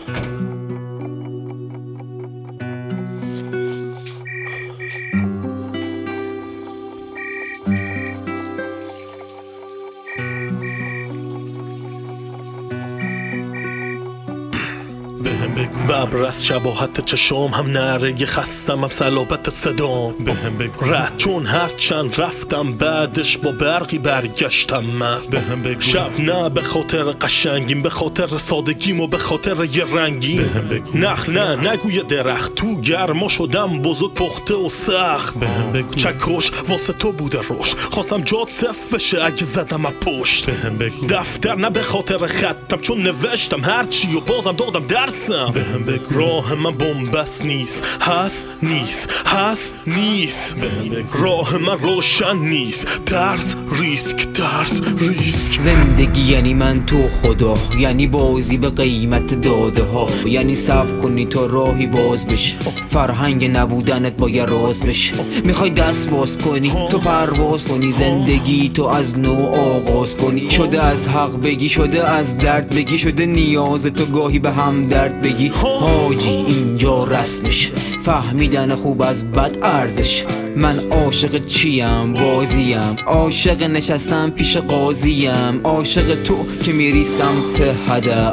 بهم بگو ببر از شباهت چشم هم نره خستم هم صلابت صدام بهم بگو رد چون هرچند رفتم بعدش با برقی برگشتم من بهم بگو شب نه به خاطر قشنگیم به خاطر سادگیم و به خاطر یه رنگیم بهم بگو نخل نه نگوی درخت تو گرما شدم بزرگ پخته و سخت بهم بگو چکش واسه تو بوده روش خواستم جات صف بشه اگه زدم از پشت بهم بگو دفتر نه به خاطر خطم چون نوشتم هرچی و بازم دادم درسم بهم بگو راه من بنبست نیست هست نیست هست نیست بهم بگو راه من روشن نیست ترس ریسک ترس ریسک زندگی یعنی من تو خدا یعنی بازی به قیمت داده ها یعنی صبر کنی تا راهی باز بشه فرهنگ نبودنت با یه راز بشه میخوای دست باز کنی تو پرواز کنی زندگی تو از نو آغاز کنی شده از حق بگی شده از درد بگی شده نیاز تو گاهی به هم درد بگی حاجی اینجا رسمش فهمیدن خوب از بد ارزش من عاشق چیم بازیم عاشق نشستم پیش قاضیم عاشق تو که میریستم ته هدف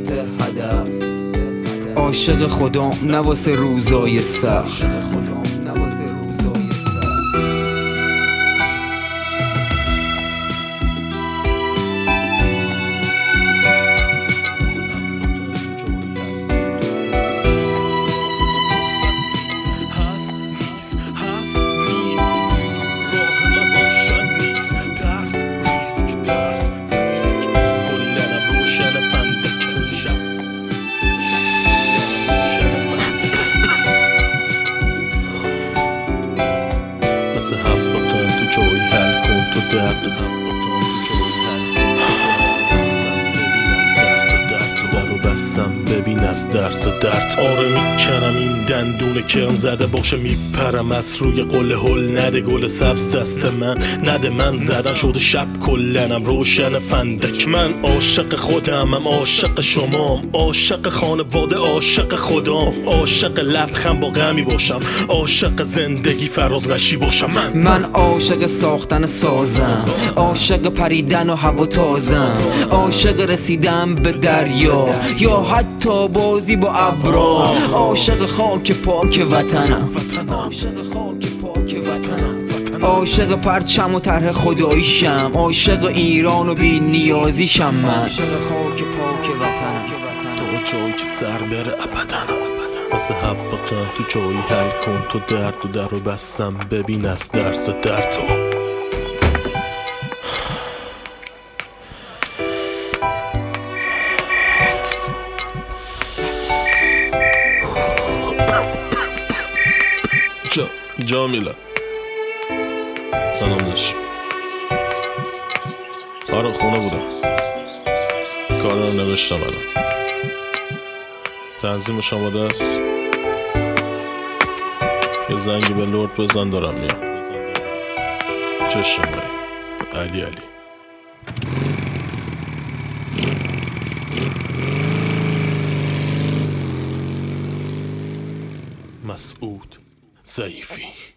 عاشق خدا نه واسه روزای سخت جایی حل کن تو درد هم تو جایی حل رو بستم ببین از درس درد آره میکنم این دندون کرم زده باشه میپرم از روی قله هل نده گل سبز دست من نده من زدم شده شب کلنم روشن فندک من عاشق خودمم عاشق شمام عاشق خانواده عاشق خدام عاشق لبخند با غمی باشم عاشق زندگی فراز نشی باشم من عاشق ساختن سازم عاشق پریدن و هوا تازم عاشق رسیدن به دریا یا حتی بازی با ابرا عاشق خاک پاک وطنم عاشق پرچم و طرح خداییشم عاشق ایران و بی نیازیشم من عاشق خاک پاک وطنم تو جایی که سر بره ابدا واسه حبقه تو جایی حل کن تو درد و در رو بستم ببین از درس درد تو جامیلا سلام داشت آره خونه بودم کار رو نوشتم الان تنظیمش آماده است یه زنگی به لورد بزن دارم میام چشم علی مسعود ضعیفی